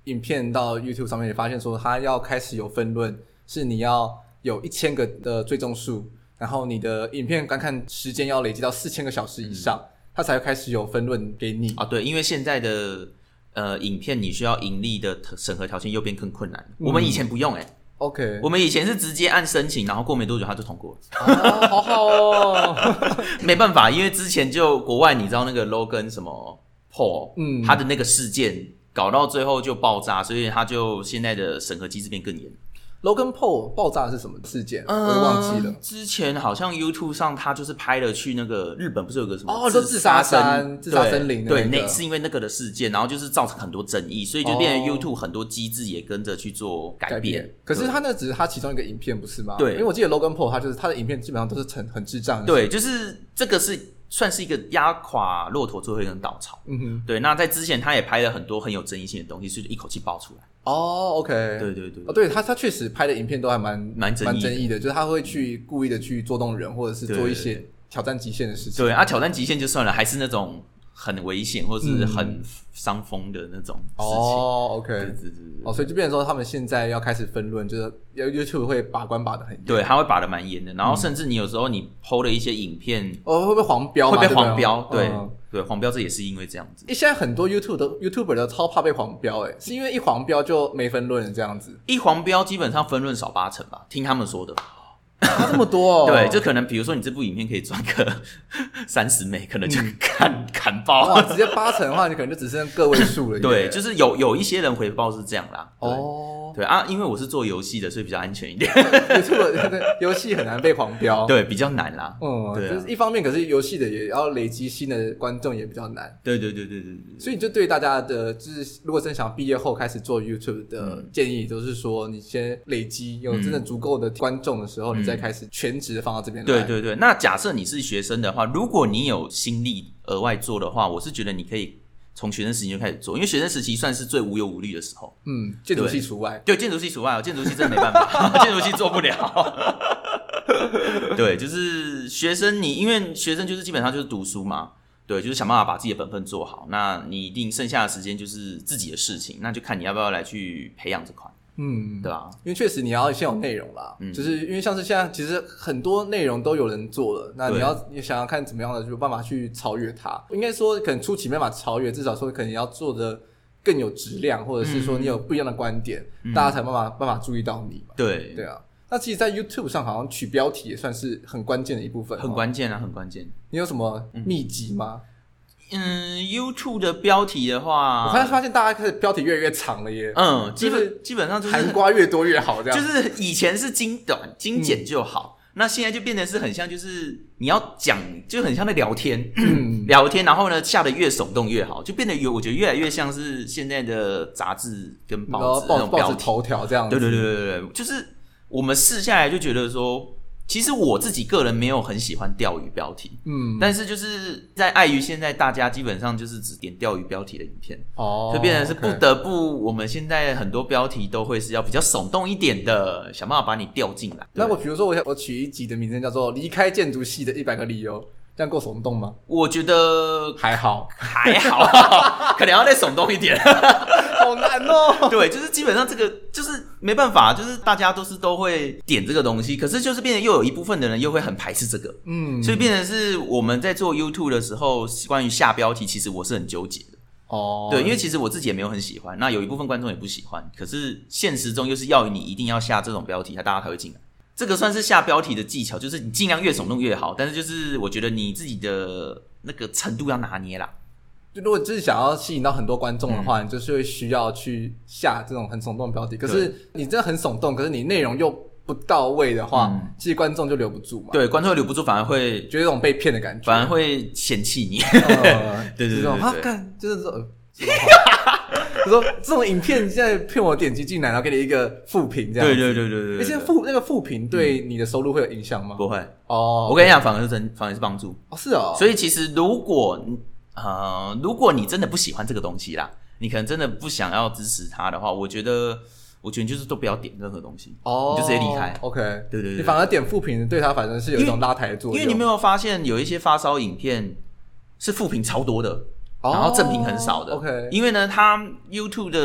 影片到 YouTube 上面，也发现说它要开始有分论，是你要有1000个的追踪数，然后你的影片观看时间要累积到4000个小时以上，它才会开始有分论给你。 对，因为现在的影片你需要盈利的审核条件又变更困难，我们以前不用 OK， 我们以前是直接按申请，然后过没多久他就通过了。 好好哦。 没办法，因为之前就国外你知道那个 Logan 什么 Paul，他的那个事件搞到最后就爆炸，所以他就现在的审核机制变更严。 Logan Paul 爆炸是什么事件？我也忘记了。 之前好像 YouTube 上他就是拍了去那个日本，不是有个什么自杀森林的对，那是因为那个的事件，然后就是造成很多争议，所以就变成 YouTube 很多机制也跟着去做改变。 可是他那只是他其中一个影片，不是吗？ 对， 因为我记得 Logan Paul 他的影片基本上都是很智障的。 对，就是这个是算是一个压垮骆驼最后一根稻草。对，那在之前他也拍了很多很有争议性的东西，所以就一口气爆出来。 OK， 对， 他确实拍的影片都还蛮争议的，就是他会去故意的去捉弄人，或者是做一些挑战极限的事情。 对挑战极限就算了，还是那种很危险或是很伤风的那种事情。 OK， 对， 所以就变成说他们现在要开始分论，就是 YouTube 会把关把得很严。 对，他会把得蛮严的，然后甚至你有时候你 PO 了一些影片， 会被黄标嘛？ 会被黄标，对，黄标这也是因为这样子。 现在很多 YouTuber 都超怕被黄标，是因为一黄标就没分论了这样子。 一黄标基本上分论少80%吧，听他们说的。 这么多对，就可能比如说你这部影片可以赚个30枚，可能就砍爆。 哇，直接80%的话，你可能就只剩个位数了。 对，就是有一些人回报是这样啦。对啊，因为我是做游戏的，所以比较安全一点。 游戏很难被黄标， 对，比较难啦。 对，就是一方面，可是游戏的也要累积新的观众也比较难。 对。 所以就对大家的，就是如果真想毕业后开始做 YouTube 的建议，都是说你先累积有真的足够的观众的时候，你再开始全职的放到这边来。 对。那假设你是学生的话，如果你有心力额外做的话，我是觉得你可以从学生时期就开始做，因为学生时期算是最无忧无虑的时候。 建筑系除外。 对，建筑系除外，建筑系真的没办法，建筑系做不了。对，就是学生因为学生就是基本上就是读书嘛，对，就是想办法把自己的本分做好。那你一定剩下的时间就是自己的事情，那就看你要不要来去培养这块。对吧？ 因为确实你要先有内容啦，就是因为像是现在其实很多内容都有人做了，那你想要看怎么样的有办法去超越它。应该说可能初期没办法超越，至少说可能要做的更有质量，或者是说你有不一样的观点，大家才办法注意到你嘛。对啊。那其实在 YouTube 上好像取标题也算是很关键的一部分。 很关键啊，很关键。 你有什么秘籍吗 ？YouTube 的标题的话， 我发现大家开始标题越来越长了耶。 基本上就是含瓜越多越好，这样。 就是以前是精短精简就好，那现在就变成是很像，就是你要讲，就很像在聊天，聊天，然后呢下的越耸动越好，就变得我觉得越来越像是现在的杂志跟报纸那种标题头条这样子。 对，就是我们试下来就觉得说。其实我自己个人没有很喜欢钓鱼标题，但是就是在碍于现在大家基本上就是只点钓鱼标题的影片，就变成是不得不，我们现在很多标题都会是要比较耸动一点的，想办法把你钓进来。 那比如说我取一集的名称叫做"离开建筑系的100个理由"，这样够耸动吗？ 我觉得还好， 可能要再耸动一点。 好难哦。 对，就是基本上这个就是没办法，就是大家都会点这个东西，可是就是变成又有一部分的人又会很排斥这个，所以变成是我们在做 YouTube 的时候，关于下标题，其实我是很纠结的。对，因为其实我自己也没有很喜欢，那有一部分观众也不喜欢，可是现实中又是要你一定要下这种标题，大家才会进来。这个算是下标题的技巧，就是你尽量越耸动越好，但是就是我觉得你自己的那个程度要拿捏啦。 就如果就是想要吸引到很多观众的话，你就是会需要去下这种很耸动的标题。可是你真的很耸动，可是你内容又不到位的话，其实观众就留不住嘛。 对，观众会留不住，反而会觉得这种被骗的感觉， 反而会嫌弃你。对， 干就是这种。就说这种影片现在骗我点击进来，然后给你一个负评这样子。对。现在那个负评对你的收入会有影响吗？ 不会。我跟你讲，反而是帮助。 是哦。 所以其实如果你真的不喜欢这个东西啦，你可能真的不想要支持它的话，我觉得你就是都不要点任何东西，你就直接离开。 OK， 对， 你反而点负评对他反正是有一种拉抬的作用。 因为你没有发现有一些发烧影片是负评超多的，然后正评很少的。 OK， 因为呢，他 YouTube 的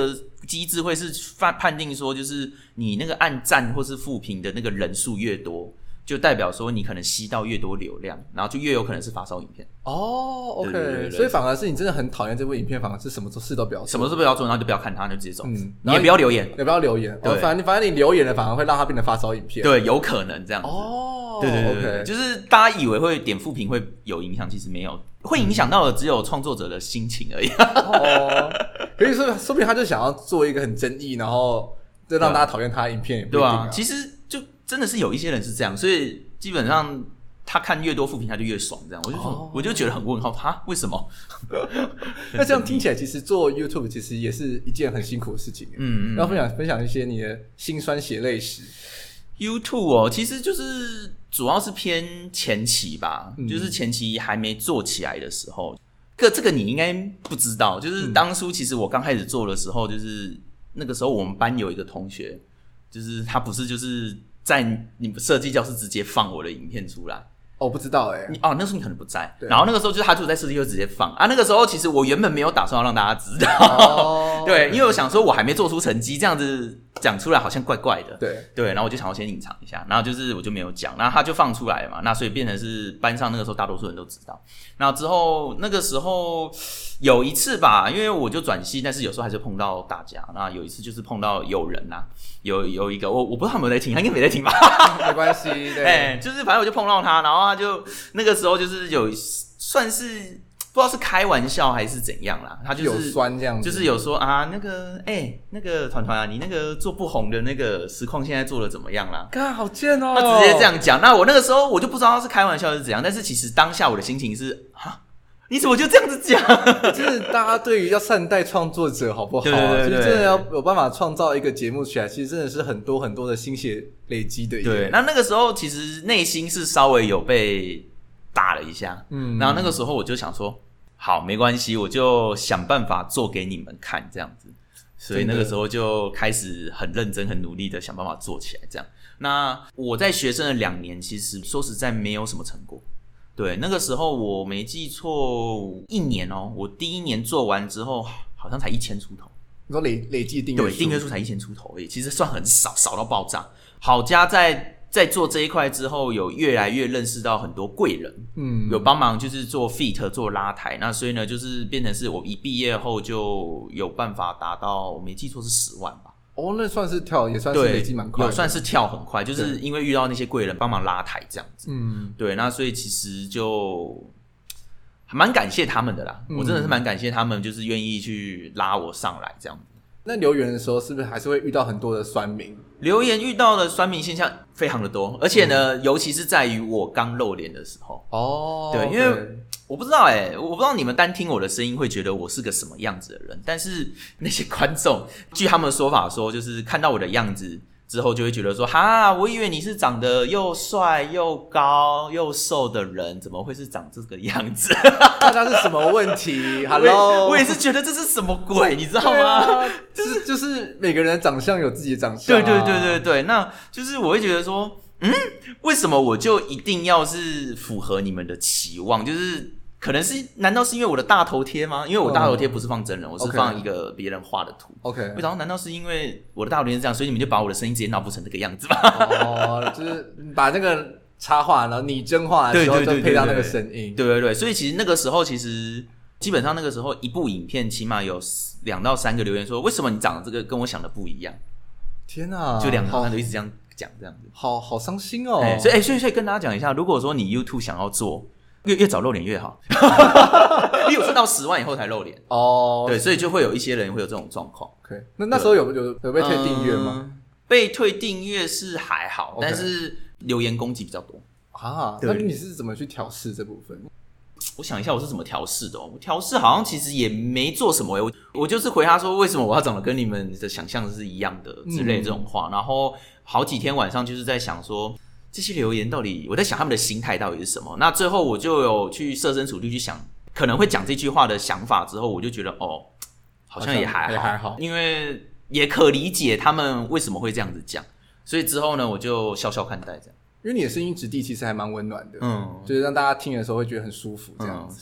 机制会是判定说，就是你那个按赞或是负评的那个人数越多，就代表说你可能吸到越多流量，然后就越有可能是发烧影片。 哦 ，OK， 对， 所以反而是你真的很讨厌这部影片，反而是什么事都不要做， 什么事不要做，然后就不要看它，就直接走。 你也不要留言， 也不要留言。 对， 反正你留言了，反而会让它变成发烧影片。 对，有可能这样子。 哦， 对 ，OK， 就是大家以为会点负评会有影响，其实没有，会影响到的只有创作者的心情而已。 哦，可以说不定他就想要做一个很争议，然后就让大家讨厌他的影片，也不一定啊。 对啊，其实就真的是有一些人是这样，所以基本上他看越多负评他就越爽，这样我就觉得很问号，他为什么？ 那这样听起来，其实做 YouTube 其实也是一件很辛苦的事情。要分享一些你的辛酸血泪史。 YouTube 哦，其实就是主要是偏前期吧，就是前期还没做起来的时候。这个你应该不知道，就是当初其实我刚开始做的时候，就是那个时候我们班有一个同学，就是他不是就是在你们设计教室直接放我的影片出来。 哦，不知道那时候你可能不在，然后那个时候就是他就在设计就直接放啊。那个时候其实我原本没有打算要让大家知道，对，因为我想说我还没做出成绩，这样子讲出来好像怪怪的，对，然后我就想要先隐藏一下，然后就是我就没有讲，然后他就放出来了嘛，那所以变成是班上那个时候大多数人都知道。然后之后那个时候有一次吧，因为我就转系，但是有时候还是碰到大家。那有一次就是碰到有人啊，有一个我不知道他有没有在听，他应该没在听吧？ 没关系，对， 就是反正我就碰到他，然后他就那个时候就是有算是不知道是开玩笑还是怎样啦，他就是有酸这样子， 就是有说啊那个团啊，你那个做不红的那个实况现在做的怎么样啦？ 看好贱哦， 他直接这样讲。那我那个时候我就不知道他是开玩笑是怎样，但是其实当下我的心情是你怎么就这样子讲？ 就是大家对于要善待创作者好不好？ 对， 其实真的要有办法创造一个节目起来，其实真的是很多很多的心血累积的。 对，那个时候其实内心是稍微有被打了一下，然后那个时候我就想说，好，没关系，我就想办法做给你们看，这样子。所以那个时候就开始很认真、很努力的想办法做起来，这样。那我在学生的2年，其实说实在没有什么成果。对，那个时候我没记错，1年哦，我第1年做完之后，好像才1000出头。 你说累计订阅数？ 对，订阅数才1000出头而已，其实算很少，少到爆炸。好家在做这一块之后，有越来越认识到很多贵人，有帮忙就是做 feat 做拉抬，那所以呢，就是变成是我一毕业后就有办法达到，我没记错是10万吧。 哦，那算是跳，也算是累积蛮快的， 有算是跳很快，就是因为遇到那些贵人帮忙拉抬这样子。对，那所以其实就还蛮感谢他们的啦，我真的是蛮感谢他们，就是愿意去拉我上来这样子。 那留言的时候，是不是还是会遇到很多的酸民？ 留言遇到的酸民现象非常的多，而且呢，尤其是在于我刚露脸的时候。对，因为我不知道我不知道你们单听我的声音会觉得我是个什么样子的人，但是那些观众据他们的说法说，就是看到我的样子之后就会觉得说，哈，我以为你是长得又帅又高又瘦的人，怎么会是长这个样子？ 大家是什么问题 ？Hello， 我也是觉得这是什么鬼，你知道吗？ 就是每个人的长相有自己的长相。 对，那就是我会觉得说，为什么我就一定要是符合你们的期望？就是可能是，难道是因为我的大头贴吗？因为我大头贴不是放真人，我是放一个别人画的图。 OK， 然后难道是因为我的大头贴是这样，所以你们就把我的声音直接脑补成这个样子吗？ 就是把那个插画，然后拟真化的时候就配上那个声音。 对，所以其实那个时候，其实基本上那个时候一部影片起码有2到3个留言说，为什么你长得这个跟我想的不一样？ 天啊， 就2到3个一直这样讲，这样子， 好伤心哦。 所以跟大家讲一下，如果说你 YouTube 想要做，越早露脸越好，因为我是到10万以后才露脸对，所以就会有一些人会有这种状况。 OK， 那时候有被退订阅吗？ 被退订阅是还好，但是留言攻击比较多啊。那你是怎么去调试这部分？ 我想一下我是怎么调试的我调试好像其实也没做什么我就是回他说为什么我要长得跟你们的想象是一样的之类这种话，然后好几天晚上就是在想说这些留言到底，我在想他们的心态到底是什么。那最后我就有去设身处地去想可能会讲这句话的想法之后，我就觉得好像也还好，因为也可理解他们为什么会这样子讲，所以之后呢我就笑笑看待这样。 因为你的声音质地其实还蛮温暖的，就是让大家听的时候会觉得很舒服这样子。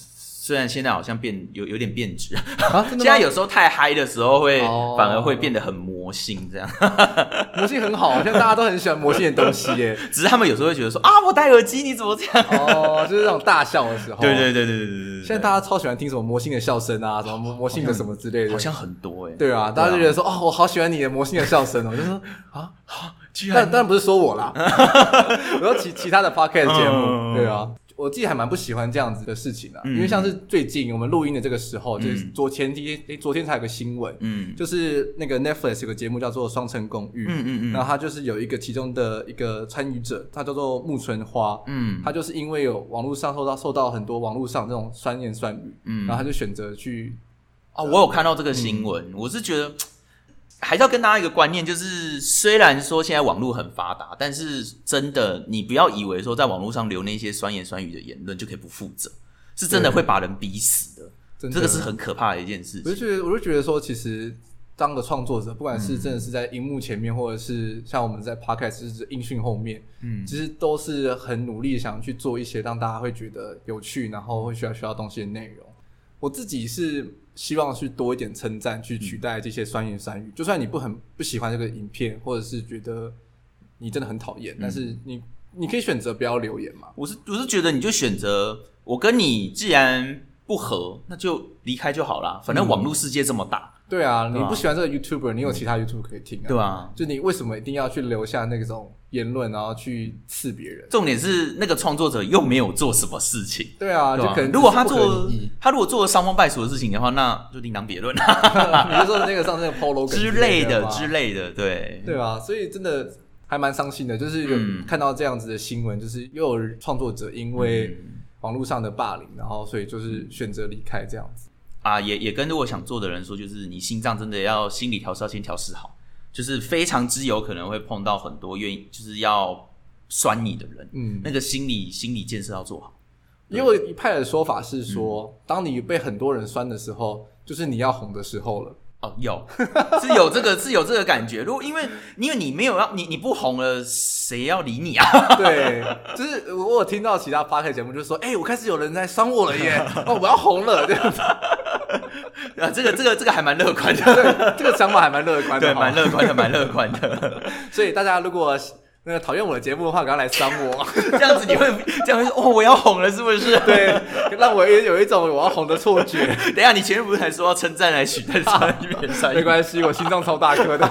虽然现在好像有点变质啊，真的吗？ 现在有时候太嗨的时候反而会变得很魔性这样。 魔性很好，现在大家都很喜欢魔性的东西耶。 只是他们有时候会觉得说啊，我戴耳机你怎么这样？ 就是那种大笑的时候。 对。 现在大家超喜欢听什么魔性的笑声啊，什么魔性的什么之类的， 好像很多对啊，大家就觉得说我好喜欢你的魔性的笑声哦，我就说当然不是说我啦，我说其他的 podcast 节目，对啊。我自己还蛮不喜欢这样子的事情啦，因为像是最近我们录音的这个时候，就是昨天才有个新闻，就是那个 Netflix 有个节目叫做《双层公寓》，然后他就是有一个其中的一个参与者，他叫做木村花，他就是因为有网络上受到很多网络上这种酸言酸语，然后他就选择去我有看到这个新闻，我是觉得。还是要跟大家一个观念，就是虽然说现在网络很发达，但是真的你不要以为说在网络上留那些酸言酸语的言论就可以不负责，是真的会把人逼死的，这个是很可怕的一件事情。 我就觉得说，其实当个创作者，不管是真的是在荧幕前面，或者是像我们在 podcast 就是音讯后面，其实都是很努力想去做一些让大家会觉得有趣，然后会需要东西的内容。我自己是希望去多一点称赞，去取代这些酸言酸语。就算你不喜欢这个影片，或者是觉得你真的很讨厌，但是你可以选择不要留言嘛。 我是觉得你就选择我跟你既然不合，那就离开就好啦。反正网络世界这么大。 对啊，你不喜欢这个 YouTuber， 你有其他 YouTuber 可以听啊。 对啊， 就你为什么一定要去留下那种言论，然后去刺别人？ 重点是那个创作者又没有做什么事情。 对啊，就可能如果他如果做了伤风败俗的事情的话，那就另当别论。 你就说那个上那个 Polo 之类的， 对啊，所以真的还蛮伤心的，就是有看到这样子的新闻，就是又有创作者因为网络上的霸凌，然后所以就是选择离开这样子。 也跟我想做的人说，就是你心脏真的要心理调试要先调试好，就是非常之有可能会碰到很多愿意就是要酸你的人，那个心理建设要做好。 因为一派的说法是说，当你被很多人酸的时候，就是你要红的时候了。 是有这个感觉。因为你没有你不红了，谁要理你啊？ 对，就是我有听到其他 podcast 节目就说，我开始有人在酸我了耶，我要红了这样子。 这个还蛮乐观的， 对，这个想法还蛮乐观的， 对，蛮乐观的。 所以大家如果那个讨厌我的节目的话，赶快来酸我。 这样子你会说我要红了是不是？ 对，让我有一种我要红的错觉。 等一下，你前面不是还说要称赞来取代酸言？ 没关系，我心脏超大颗的。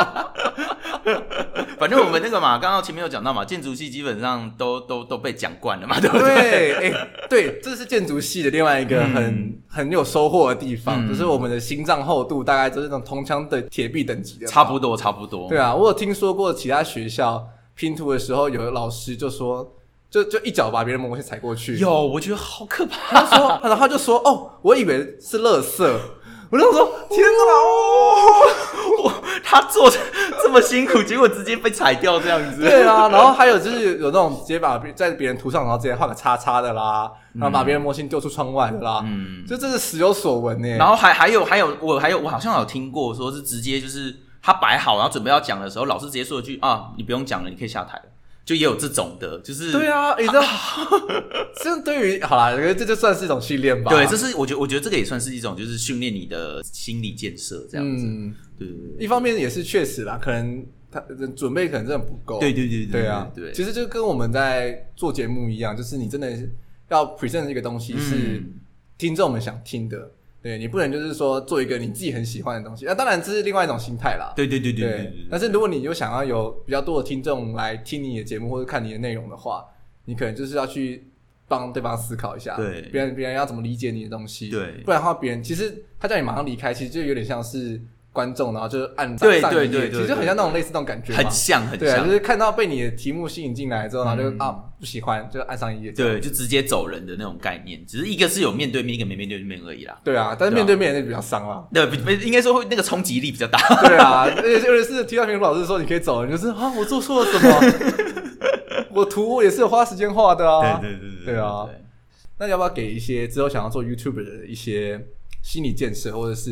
反正我们那个嘛，刚刚前面有讲到嘛，建筑系基本上都被讲惯了嘛，对不对？对，这是建筑系的另外一个很有收获的地方，就是我们的心脏厚度大概就是那种铜墙的铁壁等级的， 差不多。 对啊，我有听说过其他学校拼图的时候，有的老师就说，就一脚把别人模型踩过去。 我觉得好可怕。 然后他就说，我以为是垃圾。我就说天哪， 他做这么辛苦，结果直接被踩掉这样子。 对啊，然后还有就是有那种直接把在别人图上，然后直接画个叉叉的啦，然后把别人模型丢出窗外的啦，就这是时有所闻耶。 然后还有我好像有听过，说是直接就是他摆好，然后准备要讲的时候，老师直接说一句你不用讲了，你可以下台了。就也有这种的，就是对啊，你知道，这对于好啦，这就算是一种训练吧。 对，这是我觉得这个也算是一种，就是训练你的心理建设这样子。对， 一方面也是确实啦，可能他准备可能真的不够。对啊，对，其实就跟我们在做节目一样，就是你真的要 present 这个东西是听众们想听的。对，你不能就是说做一个你自己很喜欢的东西，那当然这是另外一种心态啦。对。但是如果你又想要有比较多的听众来听你的节目或者看你的内容的话，你可能就是要去帮对方思考一下，对，别人要怎么理解你的东西，对，不然的话别人其实他叫你马上离开，其实就有点像是观众，然后就是按上一页，其实就很像那种类似那种感觉嘛， 很像， 对啊，就是看到被你的题目吸引进来之后，然后就不喜欢，就按上一页， 对，就直接走人的那种概念，只是一个是有面对面，一个没面对面而已啦。 对啊，但是面对面也比较伤啦， 对，应该说会那个冲击力比较大。 对啊，而且是提到评老师说你可以走，你就是我做错了什么？我图我也是有花时间画的啊，对啊。那要不要给一些之后想要做 YouTuber 的一些心理建设，或者是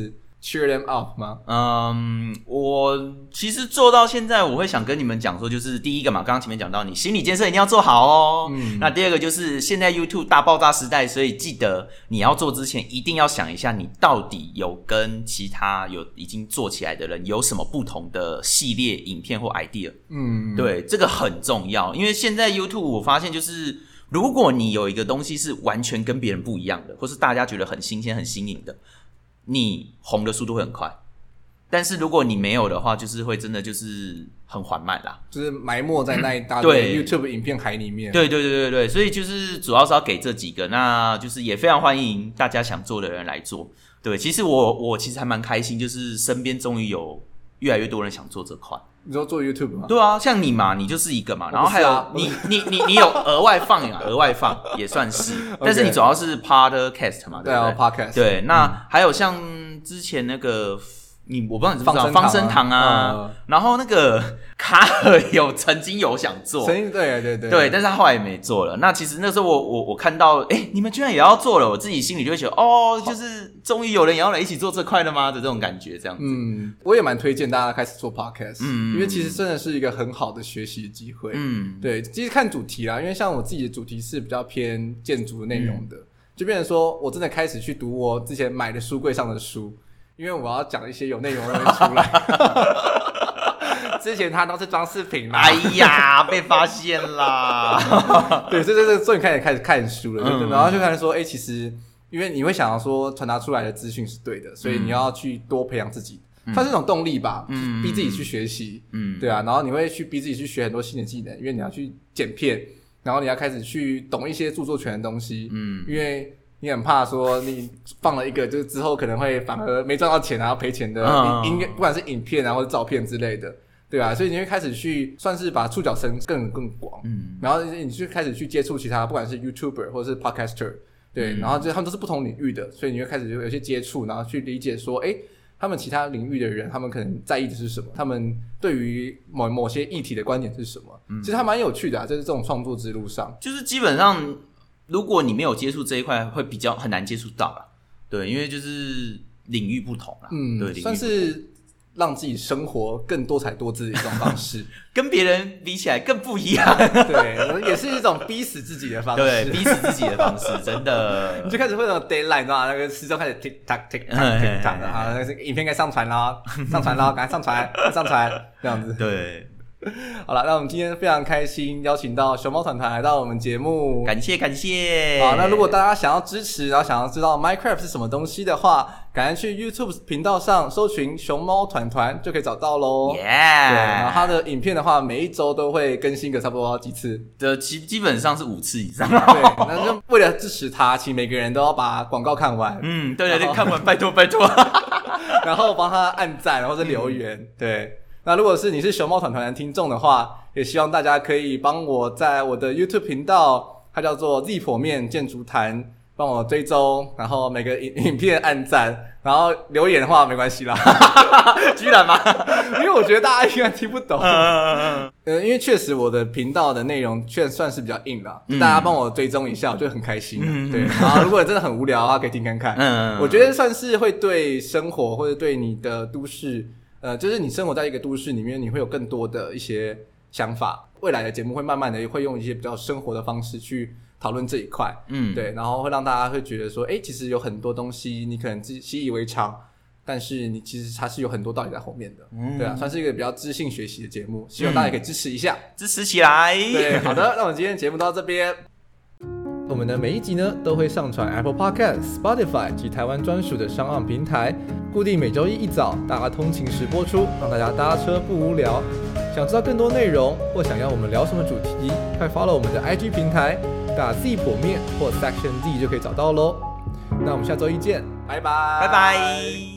cheer them up 吗？ 我其实做到现在，我会想跟你们讲说，就是第一个嘛，刚刚前面讲到，你心理建设一定要做好哦。那第二个就是现在 YouTube 大爆炸时代，所以记得你要做之前，一定要想一下，你到底有跟其他已经做起来的人有什么不同的系列影片或 idea。对，这个很重要，因为现在 YouTube 我发现就是，如果你有一个东西是完全跟别人不一样的，或是大家觉得很新鲜、很新颖的，你红的速度会很快。但是如果你没有的话，就是会真的就是很缓慢啦， 就是埋没在那一大堆 YouTube 影片海里面。 对，所以就是主要是要给这几个，那就是也非常欢迎大家想做的人来做。对，其实我其实还蛮开心，就是身边终于有越来越多人想做这块。 你说做 YouTube 吗？ 对啊，像你嘛，你就是一个嘛，然后还有你有额外放也算是，但是你主要是 podcast 嘛，对不对 ？podcast。 对，那还有像之前那个。我不知道你知不知道方生堂啊，然后那个卡尔曾经有想做，对，但是他后来也没做了。那其实那时候我看到，你们居然也要做了，我自己心里就会觉得，就是终于有人也要来一起做这块了吗的这种感觉，这样子。 我也蛮推荐大家开始做 podcast，因为其实真的是一个很好的学习的机会。对，其实看主题啦，因为像我自己的主题是比较偏建筑内容的，就变成说我真的开始去读我之前买的书柜上的书。因为我要讲一些有内容的东西出来，之前它都是装饰品啦。 哎呀，被发现啦！ 对，这终于开始看书了，然后就开始说，其实因为你会想要说传达出来的资讯是对的，所以你要去多培养自己，算是一种动力吧，逼自己去学习，对啊，然后你会去逼自己去学很多新的技能，因为你要去剪片，然后你要开始去懂一些著作权的东西，因为。你很怕说你放了一个，就是之后可能会反而没赚到钱啊，赔钱的不管是影片啊或者照片之类的，对啊，所以你会开始去算是把触角伸更广，然后你就开始去接触其他，不管是 YouTuber 或者是 Podcaster， 对，然后就他们都是不同领域的，所以你会开始有些接触，然后去理解说，他们其他领域的人，他们可能在意的是什么，他们对于某些议题的观点是什么，其实还蛮有趣的啊，就是这种创作之路上， 就是基本上。如果你没有接触这一块，会比较很难接触到啦。对，因为就是领域不同啦。对， 算是让自己生活更多彩多姿的一种方式， 跟别人比起来更不一样。 对，也是一种逼死自己的方式。 对，逼死自己的方式，真的。 你就开始会有 deadline， 你知道吗？那个时钟开始 tick tock tick tock tick tock 的啊，那个影片该上传了，赶快上传，这样子。 对。 好了，那我们今天非常开心邀请到熊猫团团来到我们节目， 感谢。 好，那如果大家想要支持，然后想要知道 Minecraft 是什么东西的话，赶快去 YouTube 频道上搜寻熊猫团团就可以找到咯。对，然后他的影片的话，每一周都会更新个差不多几次， 基本上是5次以上。 对，那就为了支持他，请每个人都要把广告看完。 对，看完拜托。 然后帮他按赞或者留言，对。那如果是你是熊猫团团的听众的话，也希望大家可以帮我在我的 YouTube 频道，它叫做 Z 剖面建筑谈，帮我追踪，然后每个影片按赞，然后留言的话没关系啦。 居然吗？ 因为我觉得大家应该听不懂。因为确实我的频道的内容确实算是比较硬啦，大家帮我追踪一下，我就很开心。对，然后如果真的很无聊的话，可以听看看。我觉得算是会对生活或者对你的都市。就是你生活在一个都市里面，你会有更多的一些想法。未来的节目会慢慢的会用一些比较生活的方式去讨论这一块，对，然后会让大家会觉得说，其实有很多东西你可能习以为常，但是你其实它是有很多道理在后面的，对啊，算是一个比较知性学习的节目，希望大家可以支持一下， 支持起来。 对，好的，那我们今天的节目到这边。我们的每一集呢都会上传 Apple Podcast、Spotify 及台湾专属的商岸平台，固定每周一早大家通勤时播出，让大家搭车不无聊。想知道更多内容或想要我们聊什么主题，快 follow 我们的 IG 平台，打 Z 剖面或 Section Z 就可以找到咯。那我们下周一见，拜拜， 拜拜。